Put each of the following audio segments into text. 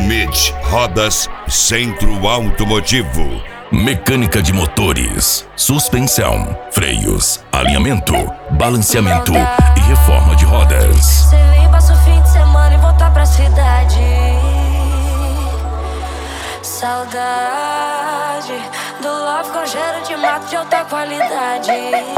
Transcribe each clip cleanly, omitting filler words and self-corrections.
Schmidt Rodas Centro Automotivo. Mecânica de motores, suspensão, freios, alinhamento, balanceamento e reforma de rodas. Cê vem, passa o fim de semana e voltar pra cidade. Saudade do love com cheiro de mato de alta qualidade.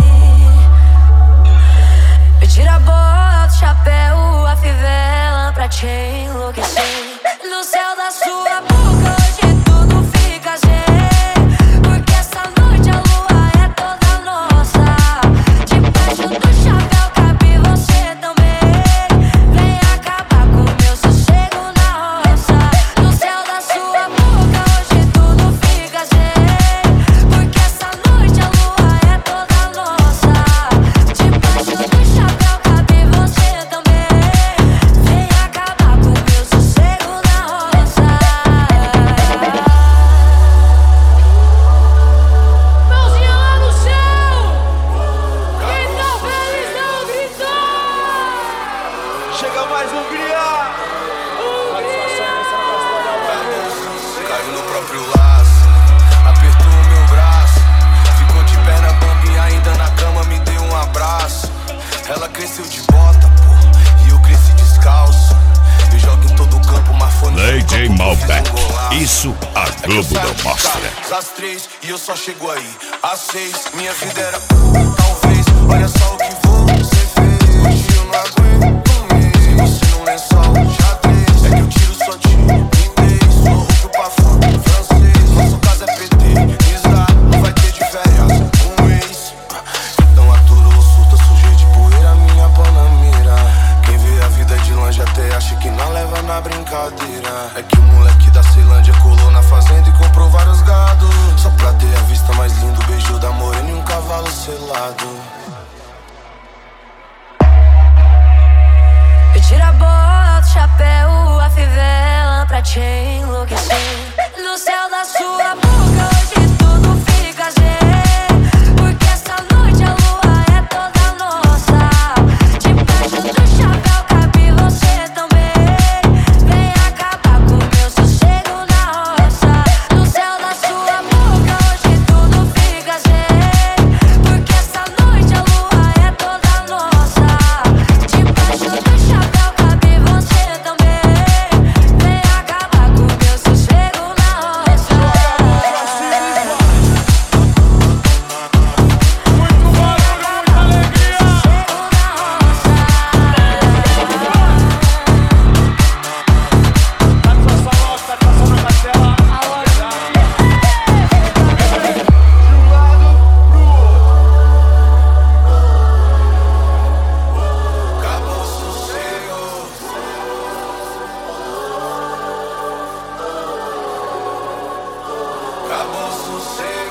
Me tira a bota, o chapéu, a fivela pra te enlouquecer. No céu da sua boca hoje tudo fica sem, porque essa noite a lua é toda nossa. Debaixo do chapéu cabe você também. Vem acabar com o meu sossego na roça. No céu da sua boca hoje tudo fica sem, porque essa noite a lua é toda nossa. Debaixo do chapéu cabe você também. Vem acabar com o meu sossego na roça. Mãozinha lá no céu! Quem tá feliz dá um grito! Chega mais Hungria! Caiu no próprio laço, apertou o meu braço, ficou de perna bamba e ainda na cama me deu um abraço. Ela cresceu de bota, pô, e eu cresci descalço. Eu jogo em todo o campo, mas foi no DJ campo que eu fiz Malbec, um golaço. isso a Globo não mostra. Às 3 e eu só chego aí às 6. Minha vida era talvez. Olha só o que você fez. Hoje eu não aguento mesmo. Se você não lençol, já três. É que eu tiro só de inglês. Sou rouco pra fora, francês. Nosso caso é PT, Isla. Não vai ter de férias, um ex. Então aturou, surta, sujei de poeira minha panamera. Quem vê a vida de longe até acha que não leva na brincadeira. É que o moleque da Ceilândia colou na fazenda e comprou vários gados. Só pra ter a vista mais linda, o beijo da morena e um cavalo selado. Me tira a bota, o chapéu, a fivela pra te enlouquecer. No céu da sua boca hoje tudo fica sem, porque essa noite a lua é toda nossa. Debaixo do chapéu cabe você também. Vem acabar com o meu sossego na roça. No céu da sua boca hoje tudo fica sem, porque essa noite a lua é toda nossa. Debaixo do chapéu cabe você também. Vem acabar com o meu sossego na roça. Muito barulho, muita alegria! Satisfação, satisfação na cartela. De um lado pro outro. Acabou o sossego. Acabou o sossego.